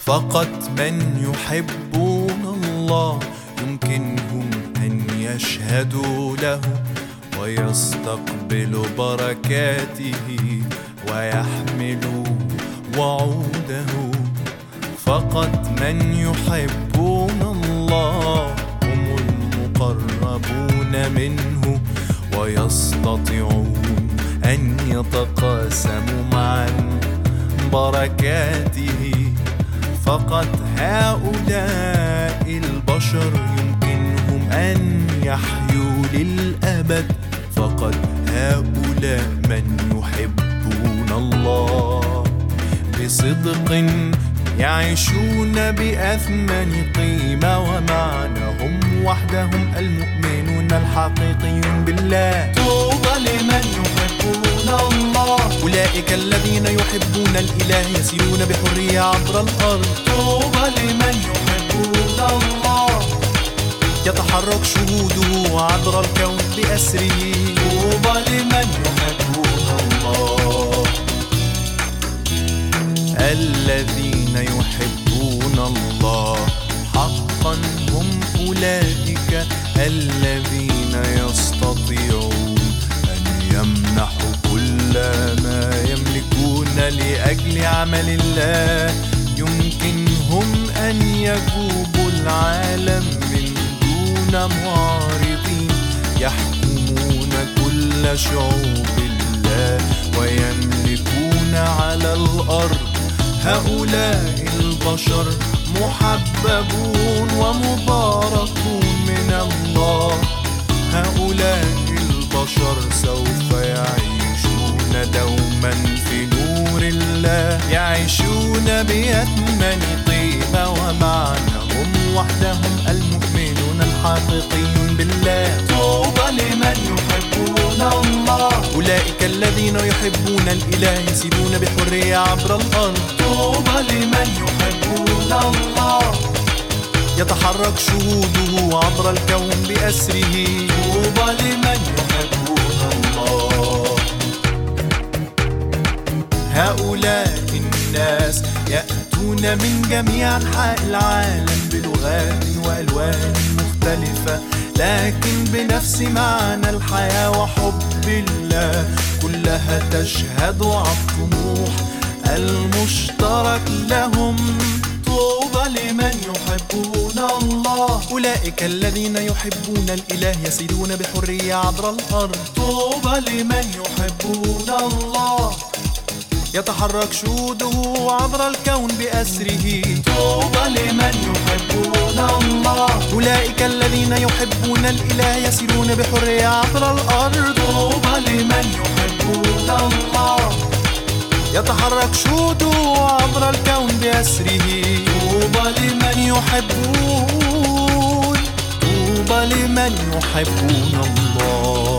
فقط من يحبون الله يمكنهم أن يشهدوا له ويستقبلوا بركاته ويحملوا وعوده. فقط من يحبون الله هم المقربون منه ويستطيعون أن يتقاسموا معا بركاته. فقط هؤلاء البشر يمكنهم أن يحيوا للأبد. فقط هؤلاء من يحبون الله بصدق يعيشون بأثمن قيمة ومعنى، هم وحدهم المؤمنون الحقيقيون بالله. طوبى لمن يحبون الله، أولئك الذين يحبون الإله يسيرون بحرية عبر الأرض. طوبى لمن يحبون الله، يتحرك شهوده عبر الكون بأسره. طوبى لمن يحبون الله، الذين يحبون الله حقا هم أولئك الذين يستطيعون أن يمنحوا كل ما يملكون لأجل عمل الله. يمكنهم أن يجوبوا العالم من دون معارضين، يحكمون كل شعوب الله ويملكون على الأرض. هؤلاء البشر محببون ومباركون من الله. هؤلاء البشر سوف يعيشون دوما في نور الله، يعيشون بأثمن قيمة ومعنى، هم وحدهم المؤمنون الحقيقيون بالله. طوبى لمن يحبون الله، أولئك الذين يحبون الإله يسيرون بحرية عبر الأرض. طوبى لمن يحبون الله، يتحرك شهوده عبر الكون بأسره. طوبى لمن يحبون الله، هؤلاء الناس يأتون من جميع أنحاء العالم بلغات وألوان مختلفة، لكن بنفس معنى الحياة وحب الله، كلها تشهد على الطموح المشترك لهم. طوبى لمن يحبون الله، أولئك الذين يحبون الإله يسيرون بحرية عبر الأرض. طوبى لمن يحبون الله، يتحرك شهوده عبر الكون بأسره. طوبى لمن يحبون الله، أولئك الذين يحبون الإله يسيرون بحرية عبر الأرض. طوبى لمن يحبون الله، يتحرك شهوده عبر الكون بأسره. طوبى لمن يحبون، طوبى لمن يحبون الله.